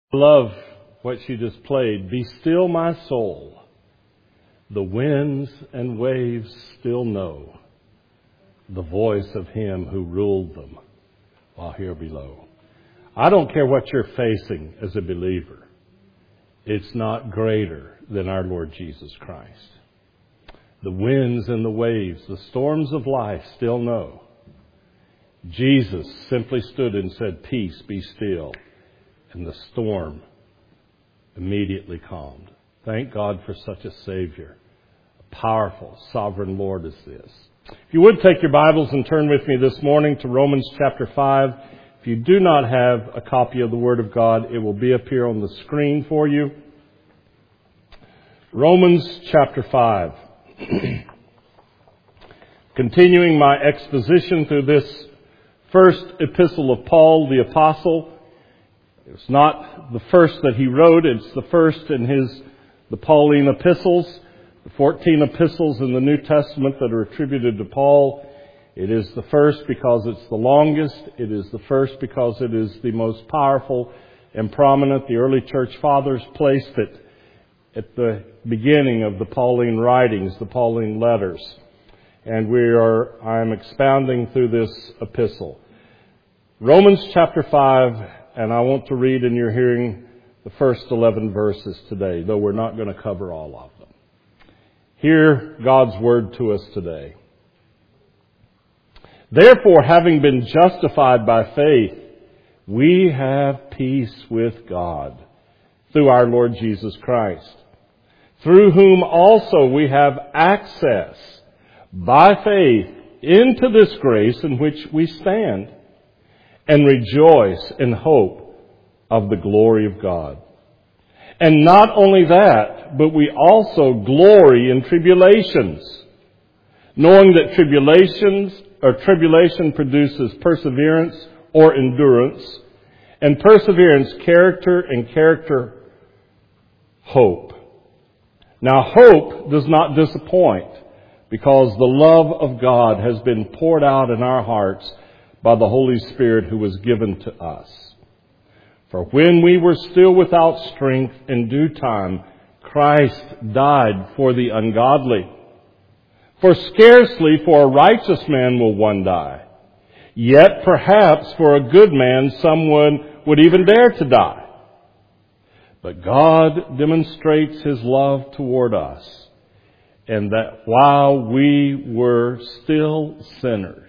I love what she just played. Be still, my soul. The winds and waves still know the voice of him who ruled them while here below. I don't care what you're facing as a believer. It's not greater than our Lord Jesus Christ. The winds and the waves, the storms of life still know. Jesus simply stood and said, "Peace, be still." And the storm immediately calmed. Thank God for such a Savior, a powerful, sovereign Lord as this. If you would take your Bibles and turn with me this morning to Romans chapter 5. If you do not have a copy of the Word of God, it will be up here on the screen for you. Romans chapter 5. Continuing my exposition through this first epistle of Paul the Apostle. It's not the first that he wrote. It's the first in the Pauline epistles, the 14 epistles in the New Testament that are attributed to Paul. It is the first because it's the longest. It is the first because it is the most powerful and prominent. The early church fathers placed it at the beginning of the Pauline writings, the Pauline letters. And I am expounding through this epistle. Romans chapter 5. And I want to read in your hearing the first 11 verses today, though we're not going to cover all of them. Hear God's word to us today. Therefore, having been justified by faith, we have peace with God through our Lord Jesus Christ, through whom also we have access by faith into this grace in which we stand, and rejoice in hope of the glory of God. And not only that, but we also glory in tribulations, knowing that tribulation produces perseverance or endurance, and perseverance character, and character hope. Now hope does not disappoint, because the love of God has been poured out in our hearts by the Holy Spirit who was given to us. For when we were still without strength, in due time, Christ died for the ungodly. For scarcely for a righteous man will one die. Yet perhaps for a good man someone would even dare to die. But God demonstrates His love toward us, and that while we were still sinners,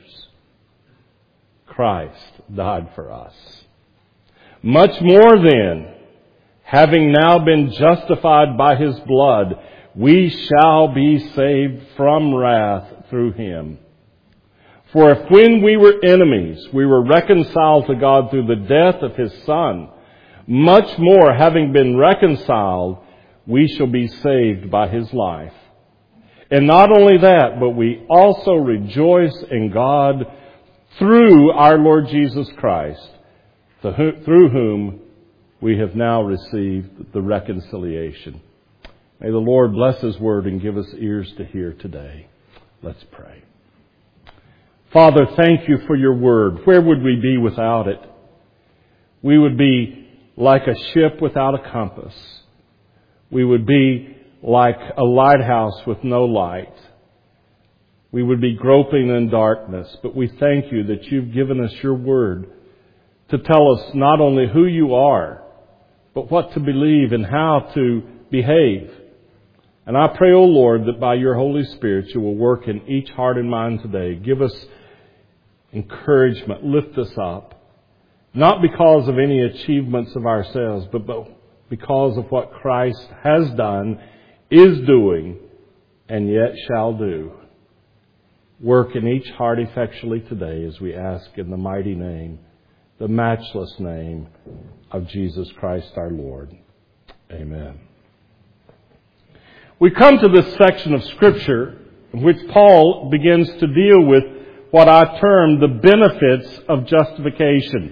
Christ died for us. Much more then, having now been justified by His blood, we shall be saved from wrath through Him. For if when we were enemies, we were reconciled to God through the death of His Son, much more, having been reconciled, we shall be saved by His life. And not only that, but we also rejoice in God through our Lord Jesus Christ, through whom we have now received the reconciliation. May the Lord bless His word and give us ears to hear today. Let's pray. Father, thank You for Your word. Where would we be without it? We would be like a ship without a compass. We would be like a lighthouse with no light. We would be groping in darkness, but we thank You that You've given us Your word to tell us not only who You are, but what to believe and how to behave. And I pray, O Lord, that by Your Holy Spirit You will work in each heart and mind today. Give us encouragement, lift us up, not because of any achievements of ourselves, but because of what Christ has done, is doing, and yet shall do. Work in each heart effectually today as we ask in the mighty name, the matchless name of Jesus Christ our Lord. Amen. We come to this section of Scripture in which Paul begins to deal with what I term the benefits of justification.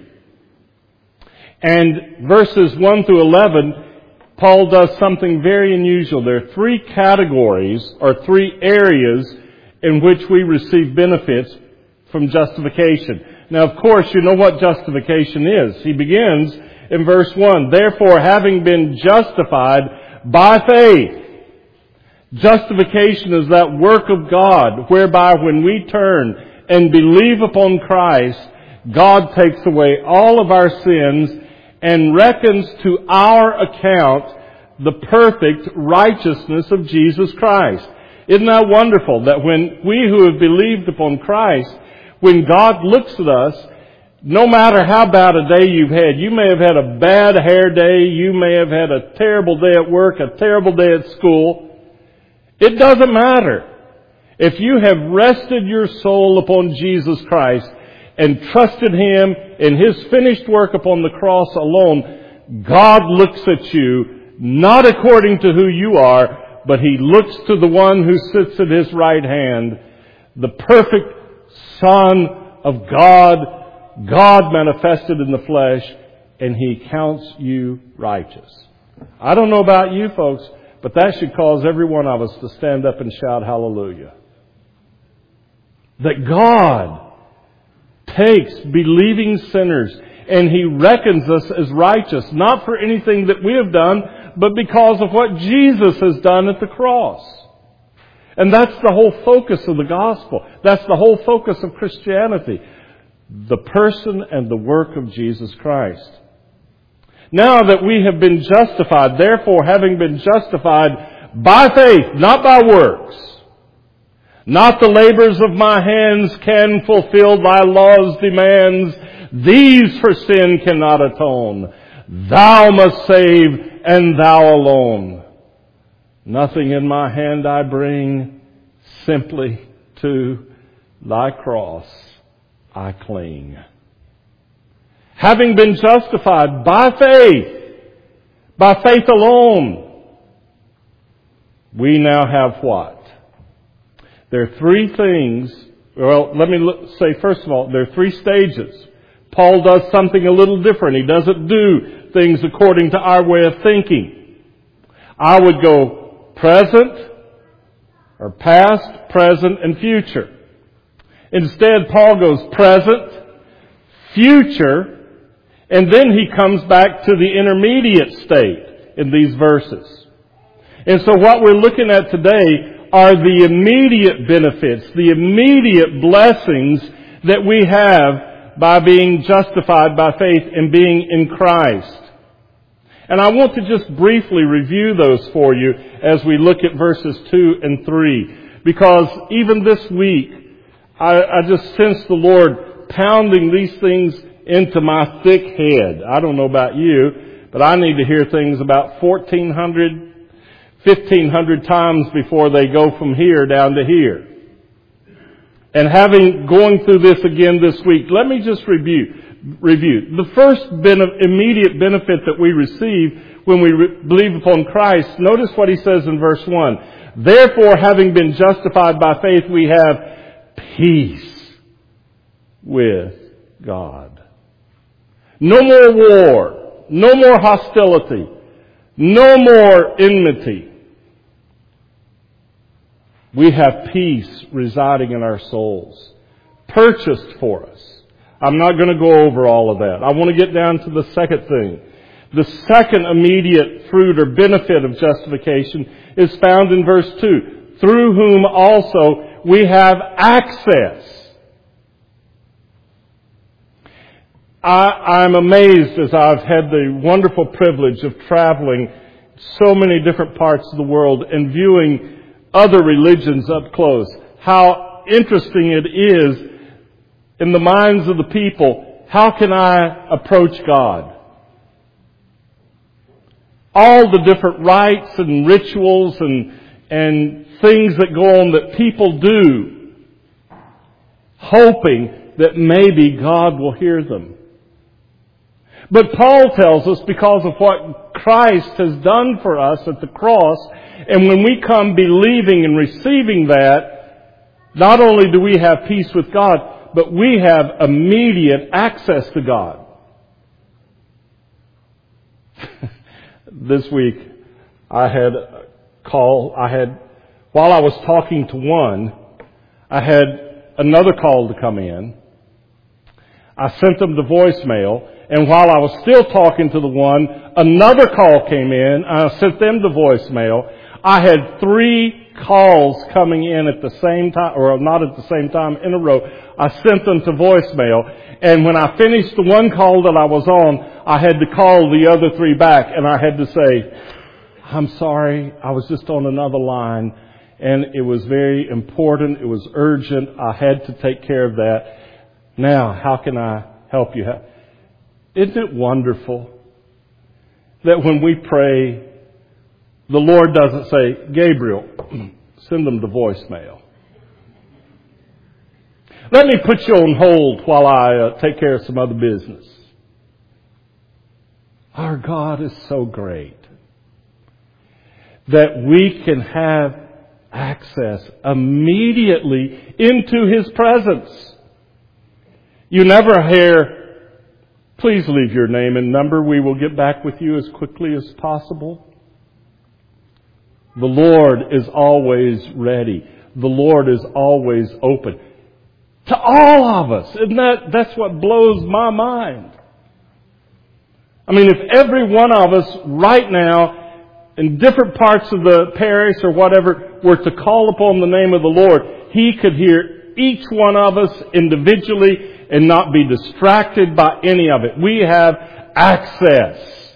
And verses 1 through 11, Paul does something very unusual. There are three categories or three areas in which we receive benefits from justification. Now, of course, you know what justification is. He begins in verse 1. Therefore, having been justified by faith. Justification is that work of God whereby when we turn and believe upon Christ, God takes away all of our sins and reckons to our account the perfect righteousness of Jesus Christ. Isn't that wonderful that when we who have believed upon Christ, when God looks at us, no matter how bad a day you've had, you may have had a bad hair day, you may have had a terrible day at work, a terrible day at school. It doesn't matter. If you have rested your soul upon Jesus Christ and trusted Him in His finished work upon the cross alone, God looks at you not according to who you are, but He looks to the one who sits at His right hand, the perfect Son of God, God manifested in the flesh, and He counts you righteous. I don't know about you folks, but that should cause every one of us to stand up and shout hallelujah. That God takes believing sinners and He reckons us as righteous, not for anything that we have done, but because of what Jesus has done at the cross. And that's the whole focus of the gospel. That's the whole focus of Christianity. The person and the work of Jesus Christ. Now that we have been justified, therefore having been justified by faith, not by works, not the labors of my hands can fulfill thy law's demands, these for sin cannot atone. Thou must save, and thou alone. Nothing in my hand I bring, simply to thy cross I cling. Having been justified by faith alone, we now have what? There are three things. Well, let me say first of all, there are three stages. Paul does something a little different. He doesn't do things according to our way of thinking. I would go present, or past, present, and future. Instead, Paul goes present, future, and then he comes back to the intermediate state in these verses. And so what we're looking at today are the immediate benefits, the immediate blessings that we have by being justified by faith and being in Christ. And I want to just briefly review those for you as we look at verses 2 and 3. Because even this week, I just sense the Lord pounding these things into my thick head. I don't know about you, but I need to hear things about 1,400, 1,500 times before they go from here down to here. And going through this again this week, let me just review. The first immediate benefit that we receive when we believe upon Christ, notice what he says in verse 1. Therefore, having been justified by faith, we have peace with God. No more war, no more hostility, no more enmity. We have peace residing in our souls, purchased for us. I'm not going to go over all of that. I want to get down to the second thing. The second immediate fruit or benefit of justification is found in verse 2. Through whom also we have access. I'm amazed as I've had the wonderful privilege of traveling so many different parts of the world and viewing other religions up close. How interesting it is in the minds of the people. How can I approach God? All the different rites and rituals and things that go on that people do, hoping that maybe God will hear them. But Paul tells us because of what Christ has done for us at the cross, and when we come believing and receiving that, not only do we have peace with God, but we have immediate access to God. This week, while I was talking to one, I had another call to come in. I sent them the voicemail, and while I was still talking to the one, another call came in. I sent them the voicemail. I had 3 calls coming in at the same time, or not at the same time, in a row. I sent them to voicemail, and when I finished the one call that I was on, I had to call the other 3 back, and I had to say, I'm sorry, I was just on another line, and it was very important, it was urgent, I had to take care of that. Now, how can I help you? Isn't it wonderful that when we pray, the Lord doesn't say, Gabriel, send them to voicemail. Let me put you on hold while I take care of some other business. Our God is so great that we can have access immediately into His presence. You never hear, please leave your name and number. We will get back with you as quickly as possible. The Lord is always ready. The Lord is always open. To all of us. Isn't that's what blows my mind. I mean, if every one of us right now in different parts of the parish or whatever were to call upon the name of the Lord, He could hear each one of us individually and not be distracted by any of it. We have access.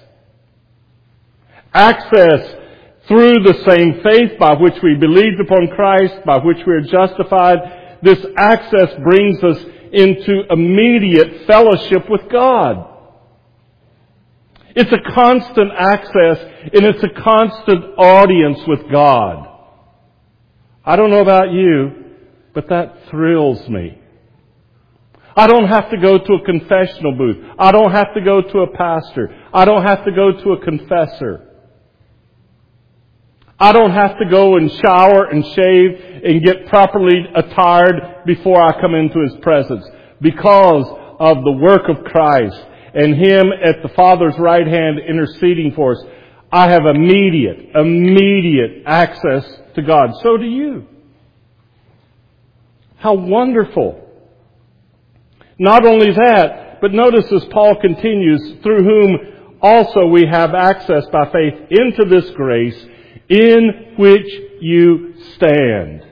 Access through the same faith by which we believed upon Christ, by which we are justified. This access brings us into immediate fellowship with God. It's a constant access, and it's a constant audience with God. I don't know about you, but that thrills me. I don't have to go to a confessional booth. I don't have to go to a pastor. I don't have to go to a confessor. I don't have to go and shower and shave and get properly attired before I come into His presence. Because of the work of Christ and Him at the Father's right hand interceding for us, I have immediate access to God. So do you. How wonderful. Not only that, but notice as Paul continues, through whom also we have access by faith into this grace in which you stand.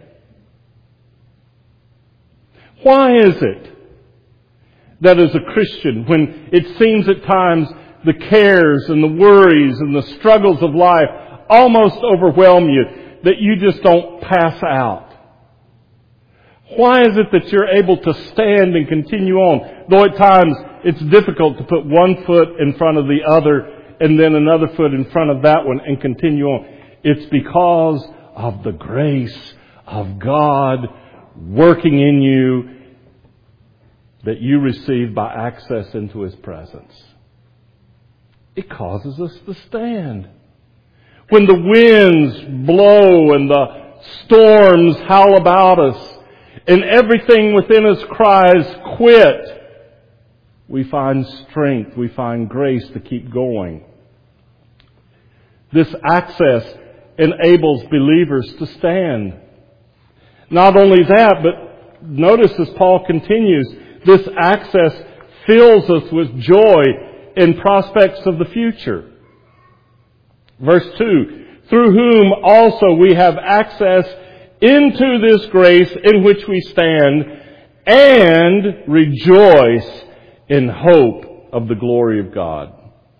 Why is it that as a Christian, when it seems at times the cares and the worries and the struggles of life almost overwhelm you, that you just don't pass out? Why is it that you're able to stand and continue on, though at times it's difficult to put one foot in front of the other and then another foot in front of that one and continue on? It's because of the grace of God working in you that you receive by access into His presence. It causes us to stand. When the winds blow and the storms howl about us and everything within us cries, quit, we find strength, we find grace to keep going. This access enables believers to stand. Not only that, but notice as Paul continues, this access fills us with joy in prospects of the future. Verse 2, through whom also we have access into this grace in which we stand and rejoice in hope of the glory of God.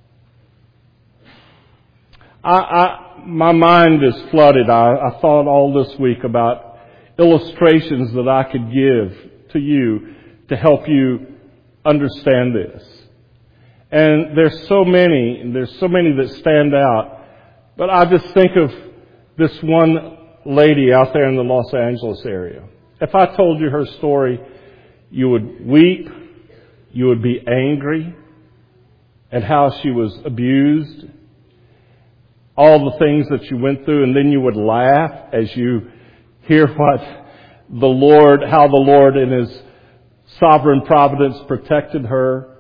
My mind is flooded. I thought all this week about illustrations that I could give to you to help you understand this. And there's so many that stand out. But I just think of this one lady out there in the Los Angeles area. If I told you her story, you would weep, you would be angry at how she was abused, all the things that you went through, and then you would laugh as you hear how the Lord in His sovereign providence protected her.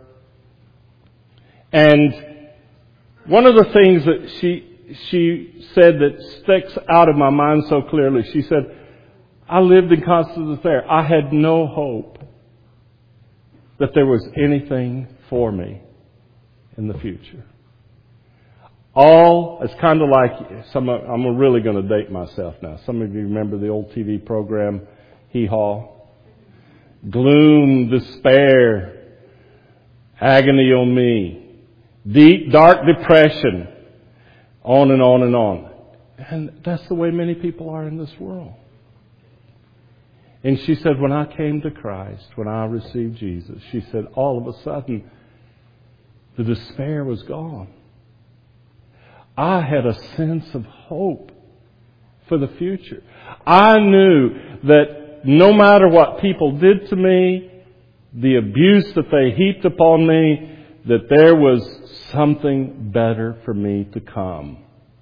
And one of the things that she said that sticks out of my mind so clearly, she said, I lived in constant despair. I had no hope. that there was anything for me in the future. It's kind of like, I'm really going to date myself now. Some of you remember the old TV program, Hee Haw. Gloom, despair, agony on me, deep, dark depression, on and on and on. And that's the way many people are in this world. And she said, when I came to Christ, when I received Jesus, she said, all of a sudden, the despair was gone. I had a sense of hope for the future. I knew that no matter what people did to me, the abuse that they heaped upon me, that there was something better for me to come.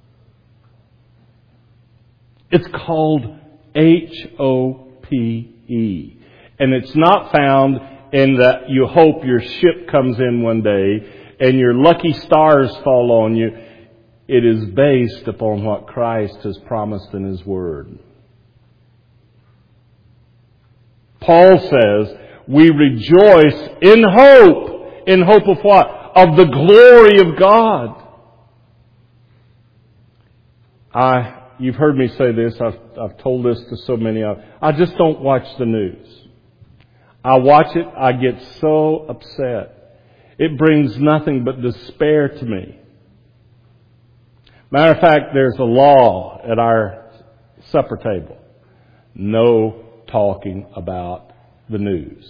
It's called HOPE. And it's not found in that you hope your ship comes in one day and your lucky stars fall on you. It is based upon what Christ has promised in His Word. Paul says, we rejoice in hope. In hope of what? Of the glory of God. You've heard me say this. I've told this to so many of you. I just don't watch the news. I watch it. I get so upset. It brings nothing but despair to me. Matter of fact, there's a law at our supper table. No talking about the news.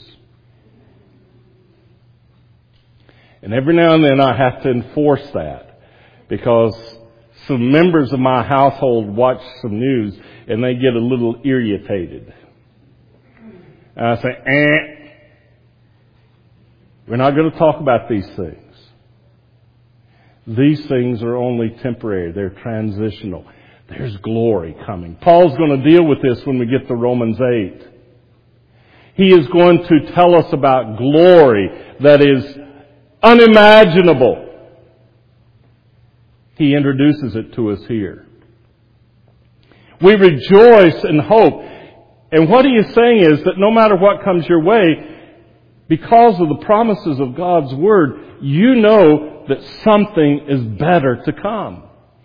And every now and then I have to enforce that because some members of my household watch some news and they get a little irritated. And I say, we're not going to talk about these things. These things are only temporary. They're transitional. There's glory coming. Paul's going to deal with this when we get to Romans 8. He is going to tell us about glory that is unimaginable. He introduces it to us here. We rejoice in hope. And what he is saying is that no matter what comes your way, because of the promises of God's Word, you know that something is better to come.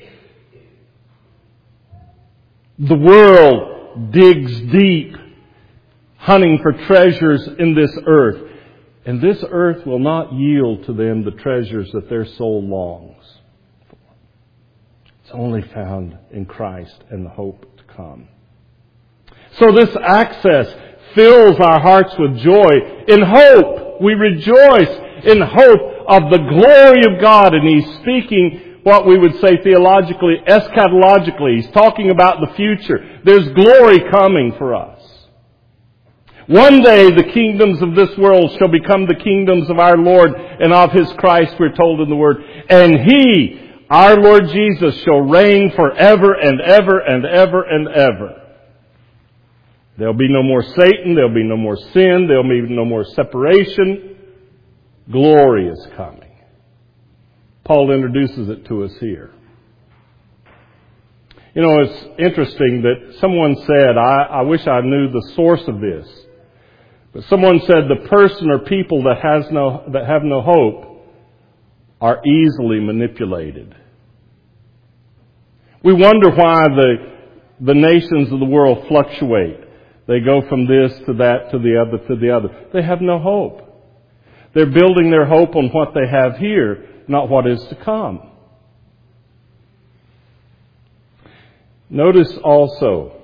The world digs deep, hunting for treasures in this earth. And this earth will not yield to them the treasures that their soul longs for. It's only found in Christ and the hope to come. So this access fills our hearts with joy. In hope, we rejoice in hope of the glory of God. And he's speaking what we would say theologically, eschatologically. He's talking about the future. There's glory coming for us. One day the kingdoms of this world shall become the kingdoms of our Lord and of His Christ, we're told in the Word. And He, our Lord Jesus, shall reign forever and ever and ever and ever. There'll be no more Satan. There'll be no more sin. There'll be no more separation. Glory is coming. Paul introduces it to us here. You know, it's interesting that someone said, I wish I knew the source of this, but someone said the person or people that have no hope are easily manipulated. We wonder why the nations of the world fluctuate. They go from this to that to the other to the other. They have no hope. They're building their hope on what they have here, not what is to come. Notice also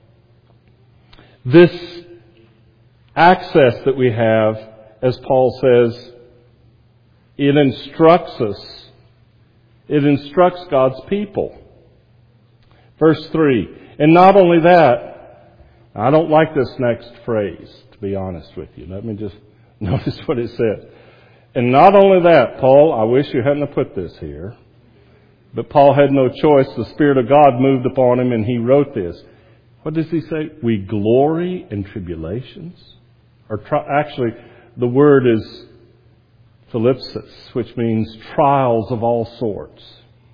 this access that we have, as Paul says, it instructs us. It instructs God's people. Verse 3. And not only that, I don't like this next phrase, to be honest with you. Let me just notice what it says. And not only that, Paul, I wish you hadn't put this here, but Paul had no choice. The Spirit of God moved upon him and he wrote this. What does he say? We glory in tribulations. Actually, the word is thlipsis, which means trials of all sorts.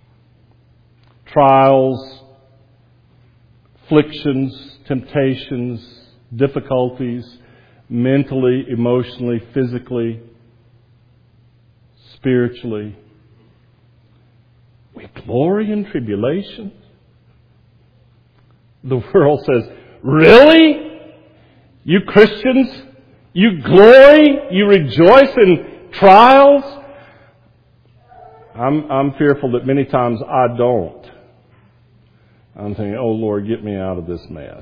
Trials, afflictions, temptations, difficulties, mentally, emotionally, physically, spiritually. We glory in tribulation. The world says, really? You Christians, you glory, you rejoice in trials? I'm fearful that many times I don't. I'm thinking, oh Lord, get me out of this mess.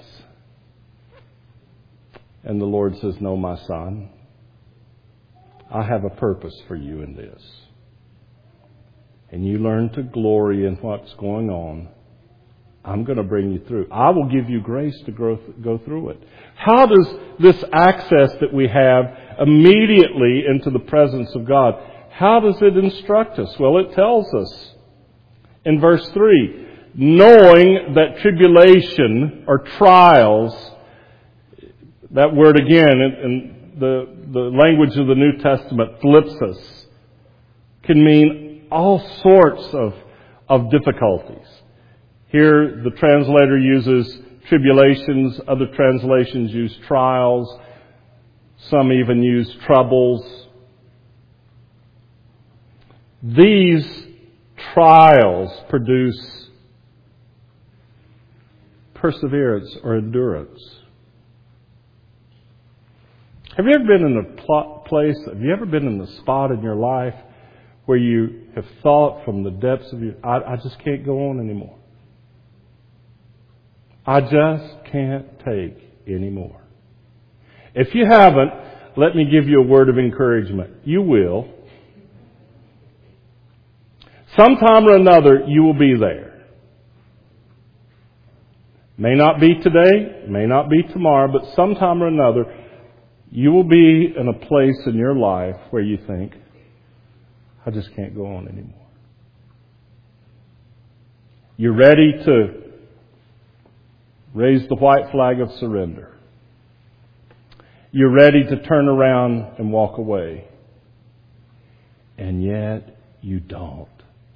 And the Lord says, no, my son, I have a purpose for you in this. And you learn to glory in what's going on. I'm going to bring you through. I will give you grace to go through it. How does this access that we have immediately into the presence of God, how does it instruct us? Well, it tells us in verse 3, knowing that tribulation or trials, that word again in the language of the New Testament, thlipsis, can mean all sorts of difficulties. Here the translator uses tribulations, other translations use trials, some even use troubles. These trials produce perseverance or endurance. Have you ever been in a place, have you ever been in a spot in your life where you have thought from the depths of you, I just can't go on anymore. I just can't take anymore. If you haven't, let me give you a word of encouragement. You will. Sometime or another, you will be there. May not be today, may not be tomorrow, but sometime or another, you will be in a place in your life where you think, I just can't go on anymore. You're ready to raise the white flag of surrender. You're ready to turn around and walk away. And yet you don't.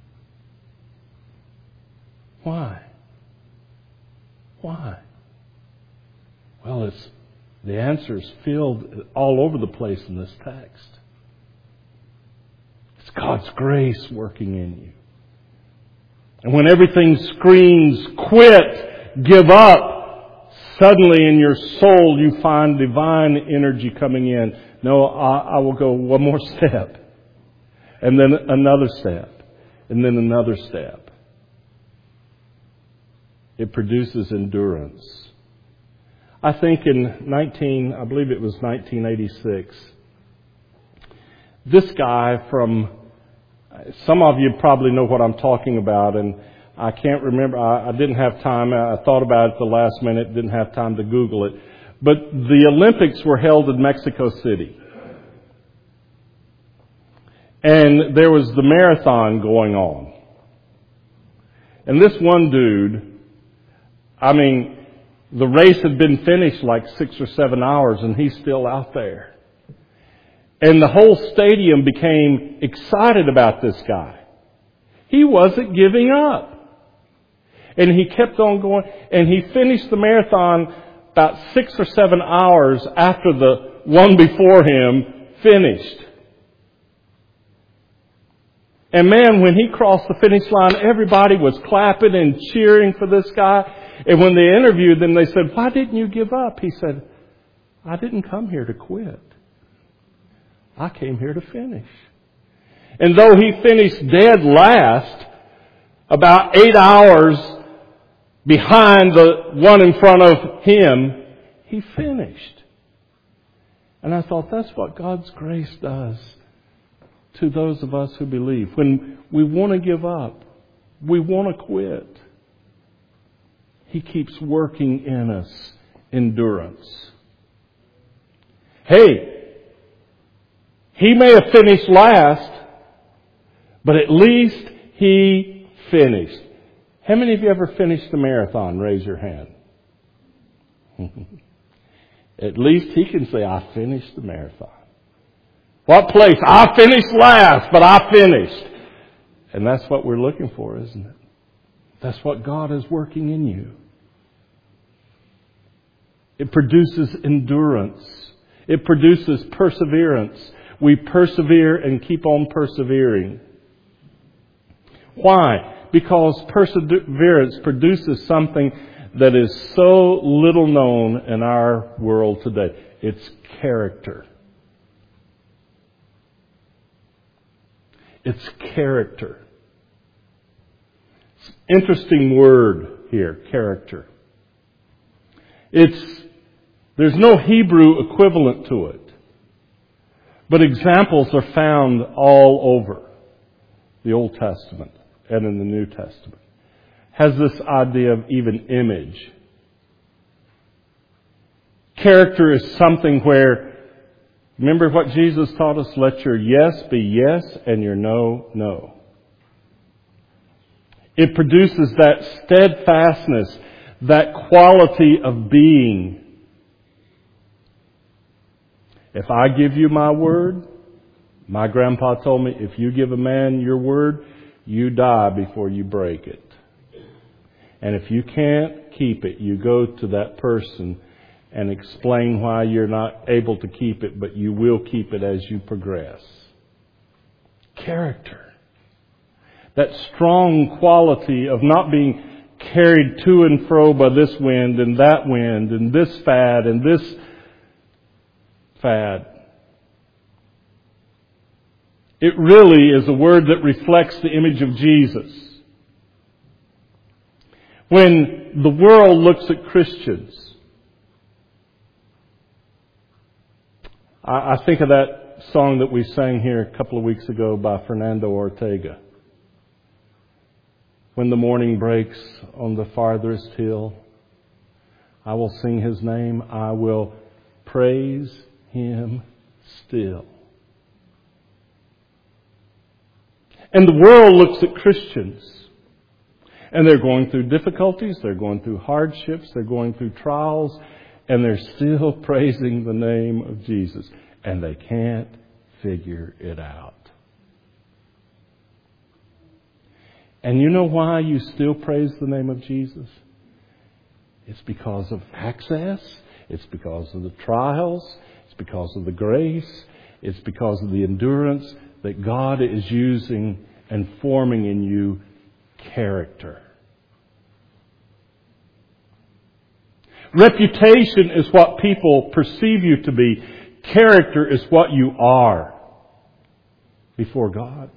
Why? Why? Well, the answer is filled all over the place in this text. It's God's grace working in you. And when everything screams, quit, give up, suddenly in your soul you find divine energy coming in. No, I will go one more step. And then another step. And then another step. It produces endurance. I think I believe it was 1986, this guy some of you probably know what I'm talking about, and I can't remember, I didn't have time, I thought about it at the last minute, didn't have time to Google it, but the Olympics were held in Mexico City. And there was the marathon going on. And this one dude, the race had been finished like 6 or 7 hours and he's still out there. And the whole stadium became excited about this guy. He wasn't giving up. And he kept on going. And he finished the marathon about 6 or 7 hours after the one before him finished. And man, when he crossed the finish line, everybody was clapping and cheering for this guy. And when they interviewed him, they said, "Why didn't you give up?" He said, "I didn't come here to quit. I came here to finish." And though he finished dead last, about 8 hours behind the one in front of him, he finished. And I thought, that's what God's grace does to those of us who believe. When we want to give up, we want to quit, He keeps working in us endurance. Hey, he may have finished last, but at least he finished. How many of you ever finished the marathon? Raise your hand. At least he can say, "I finished the marathon." What place? I finished last, but I finished. And that's what we're looking for, isn't it? That's what God is working in you. It produces endurance. It produces perseverance. We persevere and keep on persevering. Why? Because perseverance produces something that is so little known in our world today. It's character. It's character. It's an interesting word here, character. There's no Hebrew equivalent to it. But examples are found all over the Old Testament and in the New Testament. Has this idea of even image. Character is something where, remember what Jesus taught us? Let your yes be yes and your no, no. It produces that steadfastness, that quality of being. If I give you my word, my grandpa told me, if you give a man your word, you die before you break it. And if you can't keep it, you go to that person and explain why you're not able to keep it, but you will keep it as you progress. Character. That strong quality of not being carried to and fro by this wind and this fad and this fad. It really is a word that reflects the image of Jesus. When the world looks at Christians, I think of that song that we sang here a couple of weeks ago by Fernando Ortega. When the morning breaks on the farthest hill, I will sing His name, I will praise Him still. And the world looks at Christians, and they're going through difficulties, they're going through hardships, they're going through trials, and they're still praising the name of Jesus. And they can't figure it out. And you know why you still praise the name of Jesus? It's because of access. It's because of the trials. It's because of the grace. It's because of the endurance that God is using and forming in you character. Reputation is what people perceive you to be. Character is what you are before God.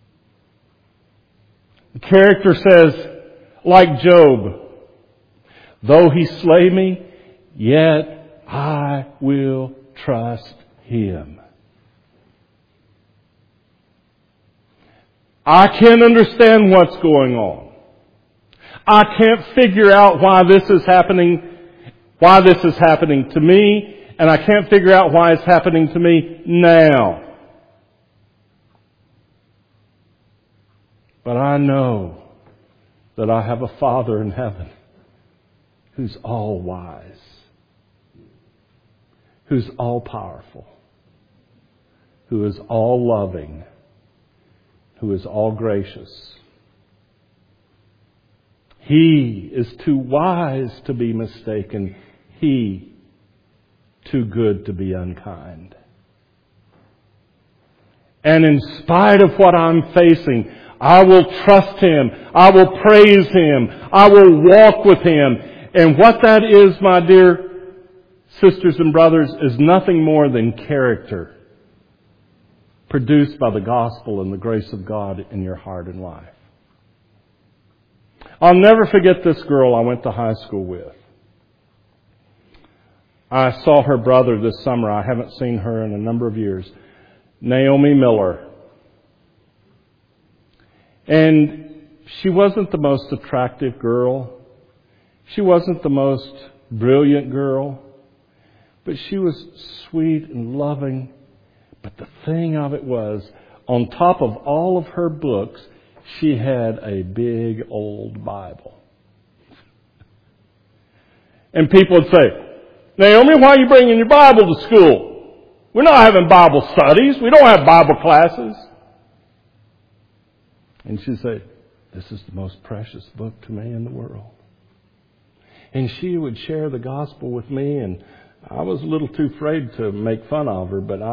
Character says, like Job, though he slay me, yet I will trust him. I can't understand what's going on. I can't figure out why this is happening to me, and I can't figure out why it's happening to me now. But I know that I have a Father in heaven who's all wise, who's all powerful, who is all loving, who is all gracious. He is too wise to be mistaken. He too good to be unkind. And in spite of what I'm facing, I will trust Him. I will praise Him. I will walk with Him. And what that is, my dear sisters and brothers, is nothing more than character produced by the gospel and the grace of God in your heart and life. I'll never forget this girl I went to high school with. I saw her brother this summer. I haven't seen her in a number of years. Naomi Miller. And she wasn't the most attractive girl. She wasn't the most brilliant girl. But she was sweet and loving. But the thing of it was, on top of all of her books, she had a big old Bible. And people would say, Naomi, why are you bringing your Bible to school? We're not having Bible studies. We don't have Bible classes. And she'd say, this is the most precious book to me in the world. And she would share the gospel with me, and I was a little too afraid to make fun of her, but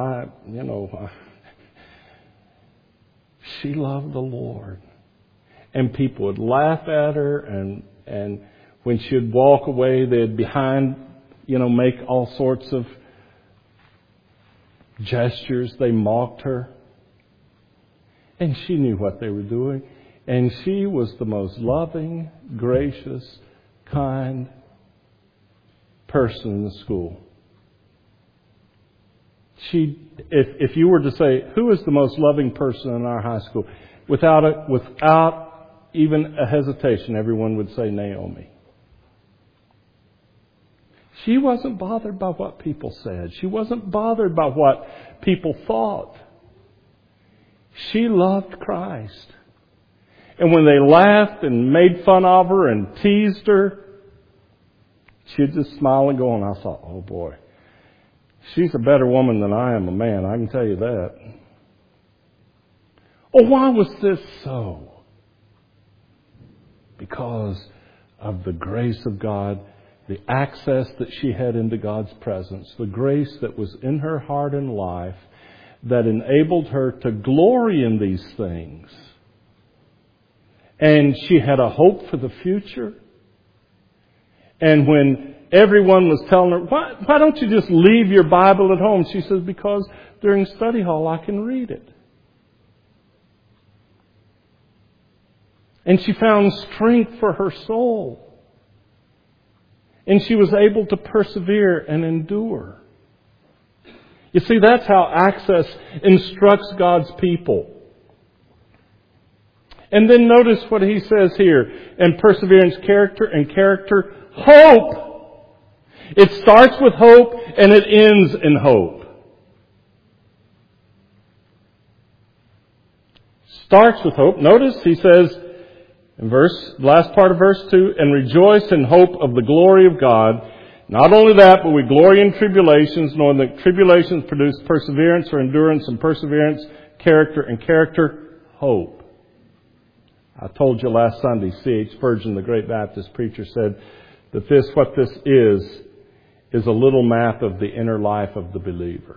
she loved the Lord. And people would laugh at her, and when she'd walk away, they'd make all sorts of gestures. They mocked her. And she knew what they were doing. And she was the most loving, gracious, kind person in the school. If you were to say, who is the most loving person in our high school? Without even a hesitation, everyone would say Naomi. She wasn't bothered by what people said. She wasn't bothered by what people thought. She loved Christ. And when they laughed and made fun of her and teased her, she'd just smile and go, and I thought, oh boy, she's a better woman than I am a man, I can tell you that. Oh, why was this so? Because of the grace of God, the access that she had into God's presence, the grace that was in her heart and life that enabled her to glory in these things. And she had a hope for the future. And when everyone was telling her, why don't you just leave your Bible at home? She says, because during study hall I can read it. And she found strength for her soul. And she was able to persevere and endure. You see, that's how Access instructs God's people. And then notice what he says here. And perseverance, character, and character, hope. It starts with hope and it ends in hope. Starts with hope. Notice he says in last part of verse 2, and rejoice in hope of the glory of God. Not only that, but we glory in tribulations, knowing that tribulations produce perseverance or endurance, and perseverance, character, and character, hope. I told you last Sunday, C.H. Spurgeon, the great Baptist preacher, said that what this is a little map of the inner life of the believer.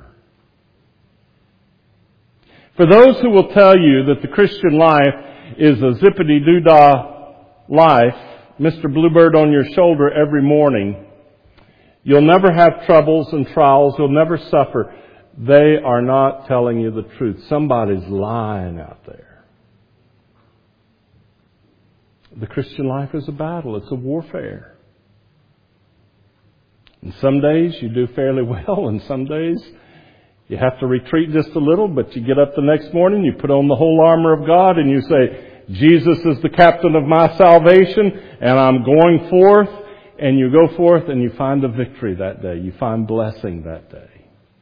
For those who will tell you that the Christian life is a zippity-doo-dah life, Mr. Bluebird on your shoulder every morning, you'll never have troubles and trials, you'll never suffer. They are not telling you the truth. Somebody's lying out there. The Christian life is a battle. It's a warfare. And some days you do fairly well, and some days you have to retreat just a little, but you get up the next morning, you put on the whole armor of God, and you say, Jesus is the captain of my salvation, and I'm going forth. And you go forth and you find a victory that day. You find blessing that day.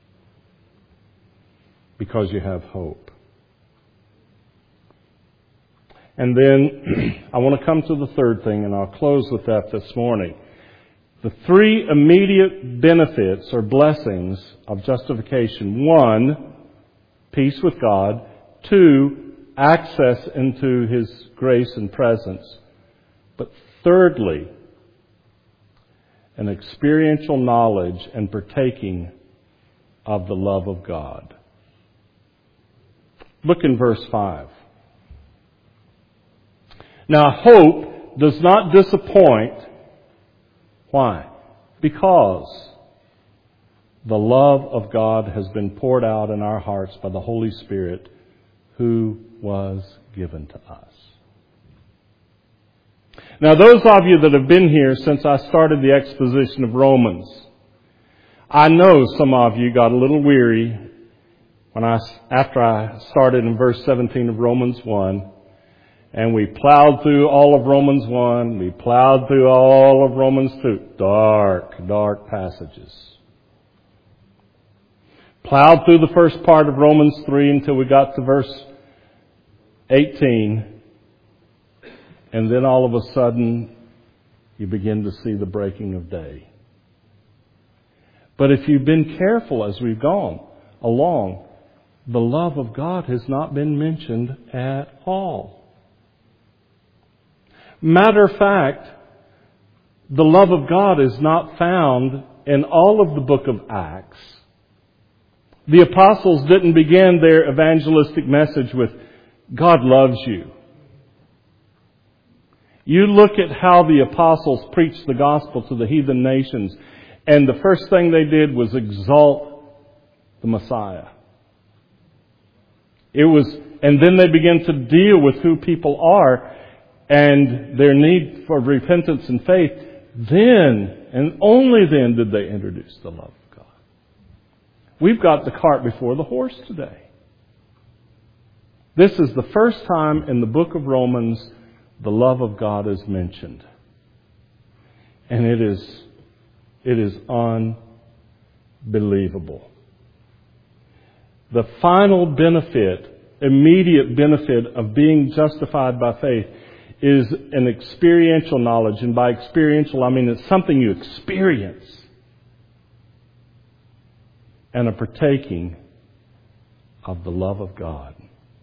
Because you have hope. And then I want to come to the third thing, and I'll close with that this morning. The three immediate benefits or blessings of justification. 1, peace with God. 2, access into His grace and presence. But thirdly, an experiential knowledge and partaking of the love of God. Look in verse 5. Now, hope does not disappoint. Why? Because the love of God has been poured out in our hearts by the Holy Spirit who was given to us. Now, those of you that have been here since I started the exposition of Romans, I know some of you got a little weary after I started in verse 17 of Romans 1, and we plowed through all of Romans 1, we plowed through all of Romans 2. Dark passages. Plowed through the first part of Romans 3 until we got to verse 18. And then all of a sudden, you begin to see the breaking of day. But if you've been careful as we've gone along, the love of God has not been mentioned at all. Matter of fact, the love of God is not found in all of the book of Acts, the apostles didn't begin their evangelistic message with, God loves you. You look at how the apostles preached the gospel to the heathen nations, and the first thing they did was exalt the Messiah. And then they began to deal with who people are and their need for repentance and faith. Then, and only then, did they introduce the love of God. We've got the cart before the horse today. This is the first time in the book of Romans the love of God is mentioned. And it is unbelievable. The final benefit, immediate benefit of being justified by faith is an experiential knowledge. And by experiential, I mean it's something you experience. And a partaking of the love of God.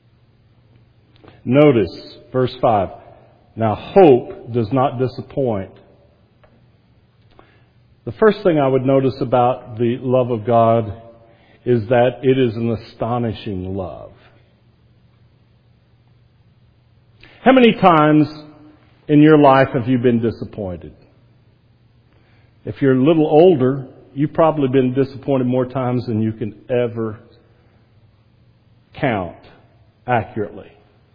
Notice verse 5. Now hope does not disappoint. The first thing I would notice about the love of God is that it is an astonishing love. How many times in your life have you been disappointed? If you're a little older, you've probably been disappointed more times than you can ever count accurately.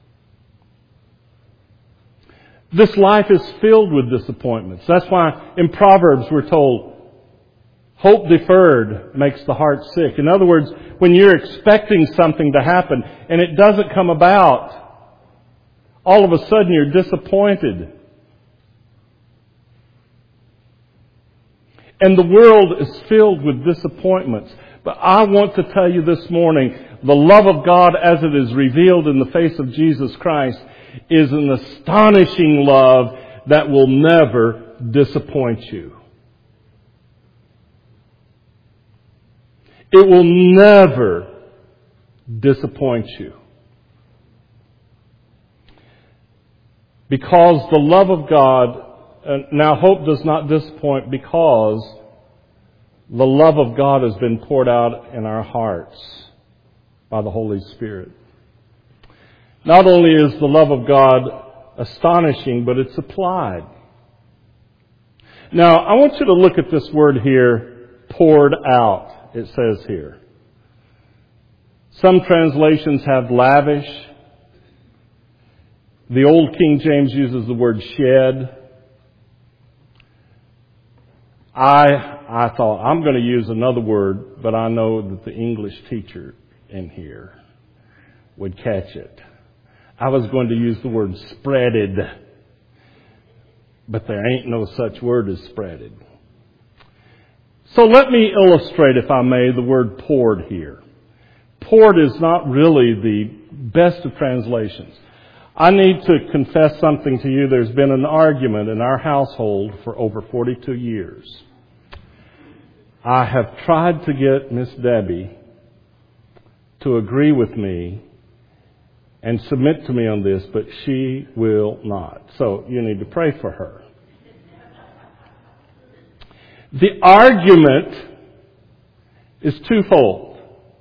This life is filled with disappointments. That's why in Proverbs we're told, hope deferred makes the heart sick. In other words, when you're expecting something to happen and it doesn't come about, all of a sudden you're disappointed. And the world is filled with disappointments. But I want to tell you this morning, the love of God as it is revealed in the face of Jesus Christ is an astonishing love that will never disappoint you. It will never disappoint you. Because the love of God, now hope does not disappoint because the love of God has been poured out in our hearts by the Holy Spirit. Not only is the love of God astonishing, but it's applied. Now, I want you to look at this word here, poured out, it says here. Some translations have lavish. The Old King James uses the word shed. I thought, I'm going to use another word, but I know that the English teacher in here would catch it. I was going to use the word spreaded, but there ain't no such word as spreaded. So let me illustrate, if I may, the word poured here. Poured is not really the best of translations. I need to confess something to you. There's been an argument in our household for over 42 years. I have tried to get Miss Debbie to agree with me and submit to me on this, but she will not. So you need to pray for her. The argument is twofold.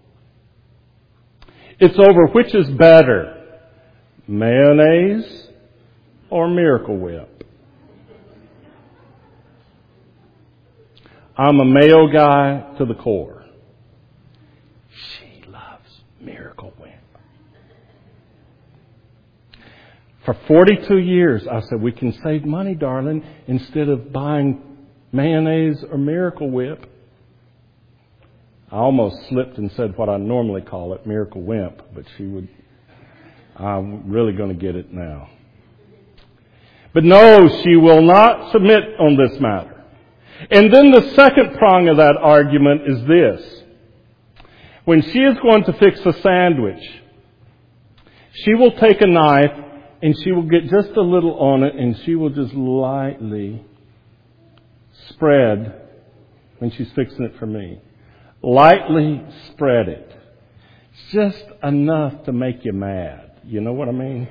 It's over which is better, mayonnaise or Miracle Whip. I'm a mayo guy to the core. She loves Miracle Whip. For 42 years, I said, we can save money, darling, instead of buying mayonnaise or Miracle Whip. I almost slipped and said what I normally call it, Miracle Whip, but I'm really going to get it now. But no, she will not submit on this matter. And then the second prong of that argument is this. When she is going to fix a sandwich, she will take a knife and she will get just a little on it and she will just lightly spread when she's fixing it for me. Lightly spread it. Just enough to make you mad. You know what I mean?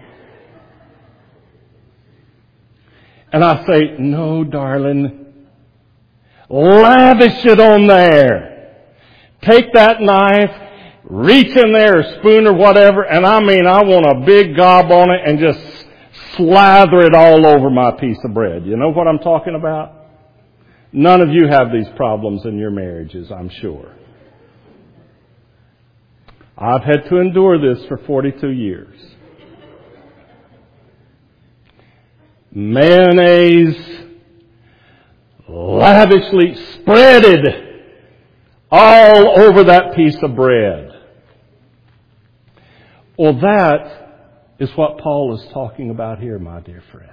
And I say, no, darling, Lavish it on there. Take that knife, reach in there, or spoon or whatever, and I want a big gob on it and just slather it all over my piece of bread. You know what I'm talking about? None of you have these problems in your marriages, I'm sure. I've had to endure this for 42 years. Mayonnaise lavishly spreaded all over that piece of bread. Well, that is what Paul is talking about here, my dear friends.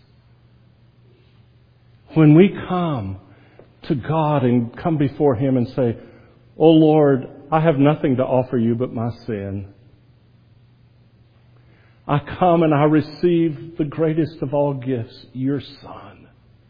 When we come to God and come before Him and say, "Oh Lord, I have nothing to offer you but my sin. I come and I receive the greatest of all gifts, your Son.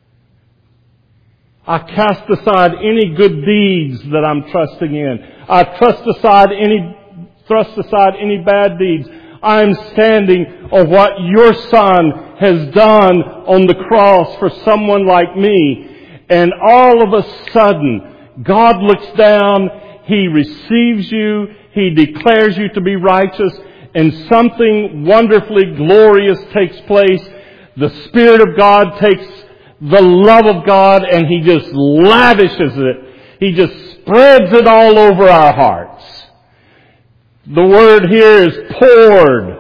I cast aside any good deeds that I'm trusting in. I thrust aside any bad deeds. I am standing on what your Son has done on the cross for someone like me." And all of a sudden, God looks down, He receives you, He declares you to be righteous, and something wonderfully glorious takes place. The Spirit of God takes the love of God and He just lavishes it. He just spreads it all over our hearts. The word here is poured.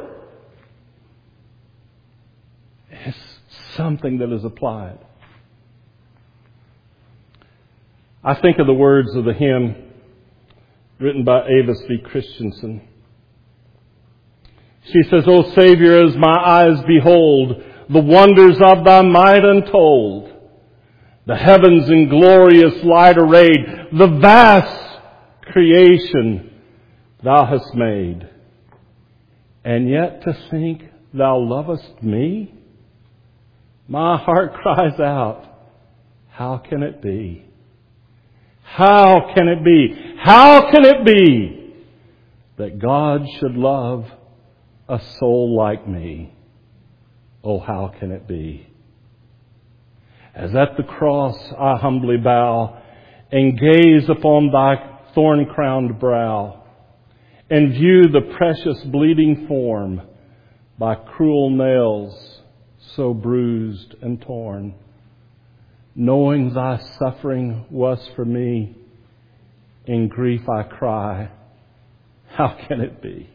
It's something that is applied. I think of the words of the hymn written by Avis V. Christensen. She says, "O Savior, as my eyes behold the wonders of thy might untold, the heavens in glorious light arrayed, the vast creation thou hast made, and yet to think thou lovest me, my heart cries out, how can it be? How can it be? How can it be that God should love a soul like me? Oh, how can it be? As at the cross I humbly bow and gaze upon thy thorn-crowned brow and view the precious bleeding form by cruel nails so bruised and torn. Knowing thy suffering was for me, in grief I cry, how can it be?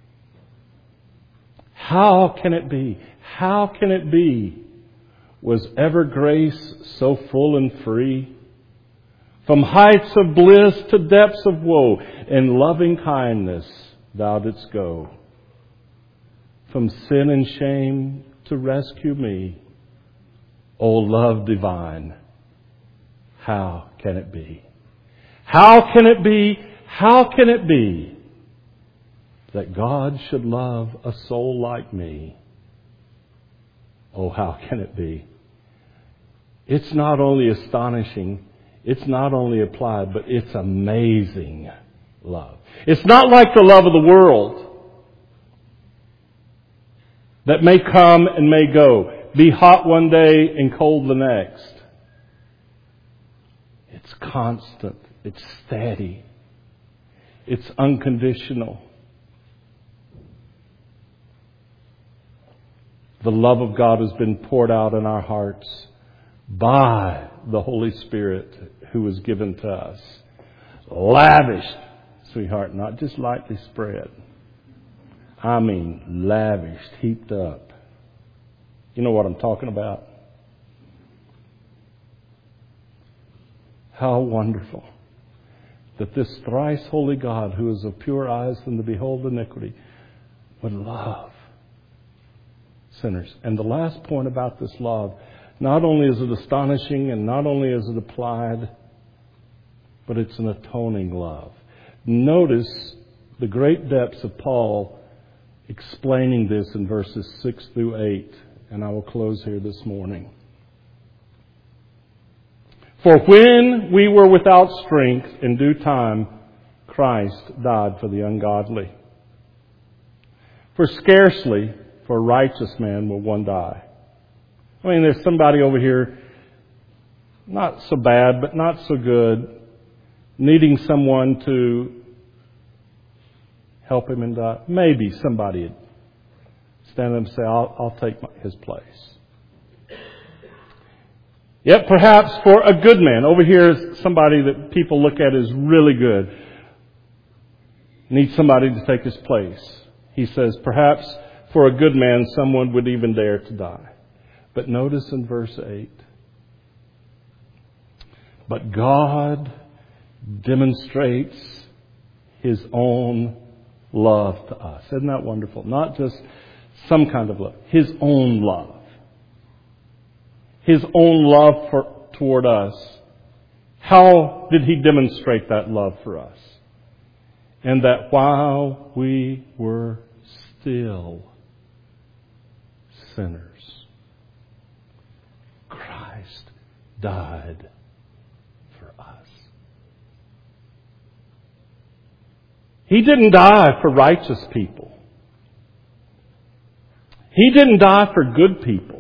How can it be? How can it be? Was ever grace so full and free? From heights of bliss to depths of woe, in loving kindness thou didst go. From sin and shame to rescue me, O love divine, how can it be? How can it be? How can it be that God should love a soul like me? Oh, how can it be? It's not only astonishing, it's not only applied, but it's amazing love. It's not like the love of the world that may come and may go, be hot one day and cold the next. It's constant. It's steady. It's unconditional. The love of God has been poured out in our hearts by the Holy Spirit who was given to us. Lavished, sweetheart, not just lightly spread. I mean lavished, heaped up. You know what I'm talking about? How wonderful that this thrice holy God, who is of pure eyes than to behold iniquity, would love sinners. And the last point about this love, not only is it astonishing and not only is it applied, but it's an atoning love. Notice the great depths of Paul explaining this in verses 6 through 8. And I will close here this morning. For when we were without strength, in due time, Christ died for the ungodly. For scarcely for a righteous man will one die. I mean, there's somebody over here not so bad, but not so good, needing someone to help him and die. Maybe somebody would stand up and say, I'll take his place. Yet perhaps for a good man, over here is somebody that people look at as really good, needs somebody to take his place. He says, perhaps for a good man, someone would even dare to die. But notice in verse 8, but God demonstrates His own love to us. Isn't that wonderful? Not just some kind of love. His own love. His own love toward us. How did He demonstrate that love for us? And that while we were still sinners, Christ died for us. He didn't die for righteous people. He didn't die for good people.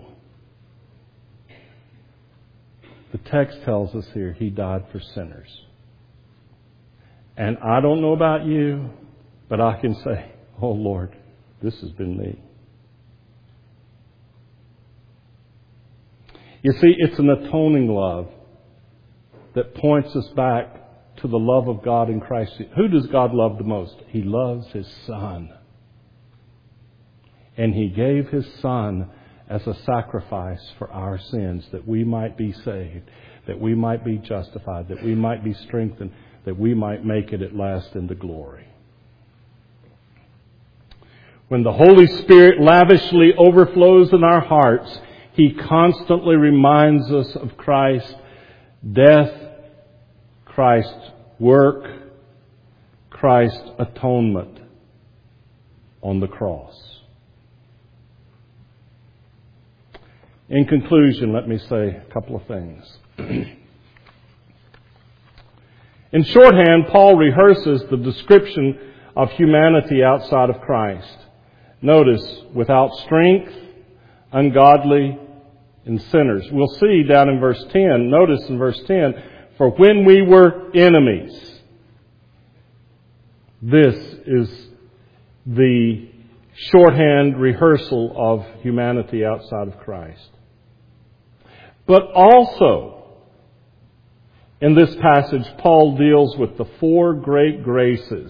The text tells us here He died for sinners. And I don't know about you, but I can say, oh Lord, this has been me. You see, it's an atoning love that points us back to the love of God in Christ. Who does God love the most? He loves His Son. And He gave His Son as a sacrifice for our sins, that we might be saved, that we might be justified, that we might be strengthened, that we might make it at last into glory. When the Holy Spirit lavishly overflows in our hearts, He constantly reminds us of Christ's death, Christ's work, Christ's atonement on the cross. In conclusion, let me say a couple of things. In shorthand, Paul rehearses the description of humanity outside of Christ. Notice, without strength, ungodly, and sinners. We'll see down in verse 10. Notice in verse 10, for when we were enemies. This is the shorthand rehearsal of humanity outside of Christ. But also, in this passage, Paul deals with the four great graces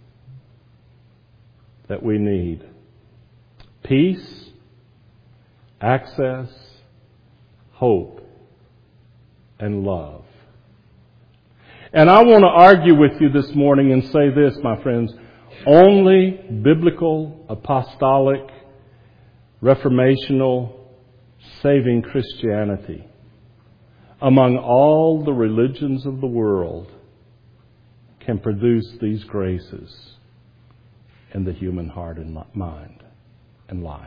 that we need. Peace, access, hope, and love. And I want to argue with you this morning and say this, my friends. Only biblical, apostolic, reformational, saving Christianity among all the religions of the world can produce these graces in the human heart and mind and life.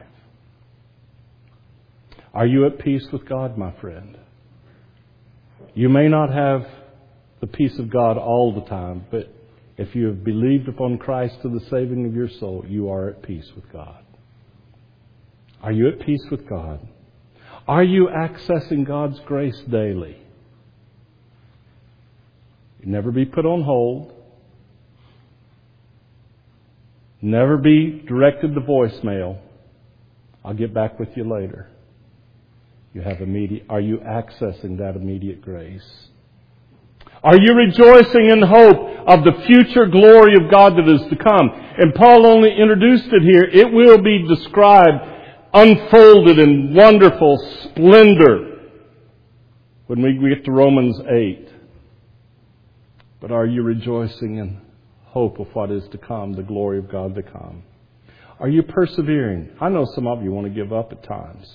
Are you at peace with God, my friend? You may not have the peace of God all the time, but if you have believed upon Christ to the saving of your soul, you are at peace with God. Are you at peace with God? Are you accessing God's grace daily? You never be put on hold. Never be directed to voicemail. I'll get back with you later. Are you accessing that immediate grace? Are you rejoicing in hope of the future glory of God that is to come? And Paul only introduced it here. It will be described, unfolded in wonderful splendor when we get to Romans 8. But are you rejoicing in hope of what is to come, the glory of God to come? Are you persevering? I know some of you want to give up at times.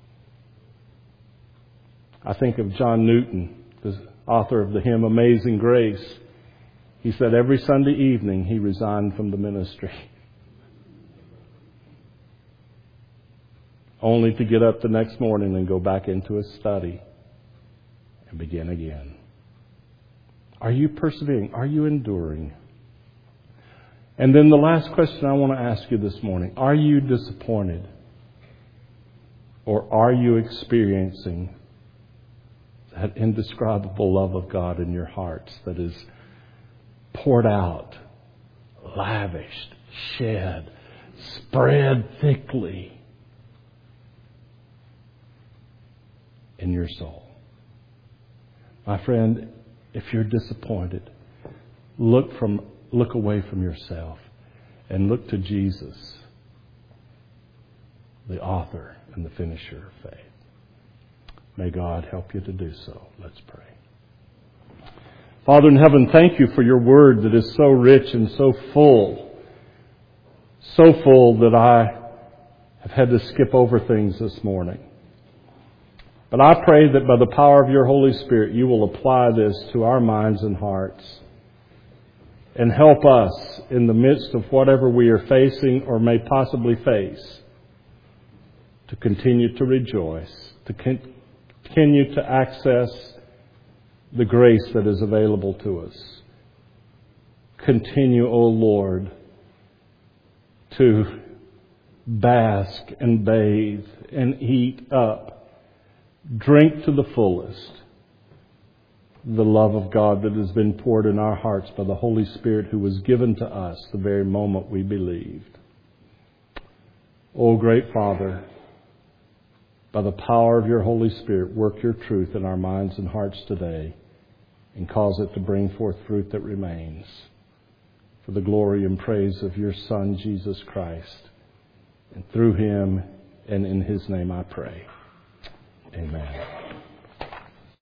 I think of John Newton, the author of the hymn Amazing Grace. He said every Sunday evening he resigned from the ministry, only to get up the next morning and go back into his study and begin again. Are you persevering? Are you enduring? And then the last question I want to ask you this morning, are you disappointed? Or are you experiencing that indescribable love of God in your hearts that is poured out, lavished, shed, spread thickly in your soul. My friend, if you're disappointed, look away from yourself and look to Jesus, the author and the finisher of faith. May God help you to do so. Let's pray. Father in heaven, thank you for your word that is so rich and so full that I have had to skip over things this morning. But I pray that by the power of your Holy Spirit, you will apply this to our minds and hearts and help us in the midst of whatever we are facing or may possibly face to continue to rejoice, to continue to access the grace that is available to us. Continue, O Lord, to bask and bathe and eat up, drink to the fullest the love of God that has been poured in our hearts by the Holy Spirit who was given to us the very moment we believed. O great Father, by the power of your Holy Spirit, work your truth in our minds and hearts today and cause it to bring forth fruit that remains for the glory and praise of your Son, Jesus Christ. And through him and in his name I pray. Amen.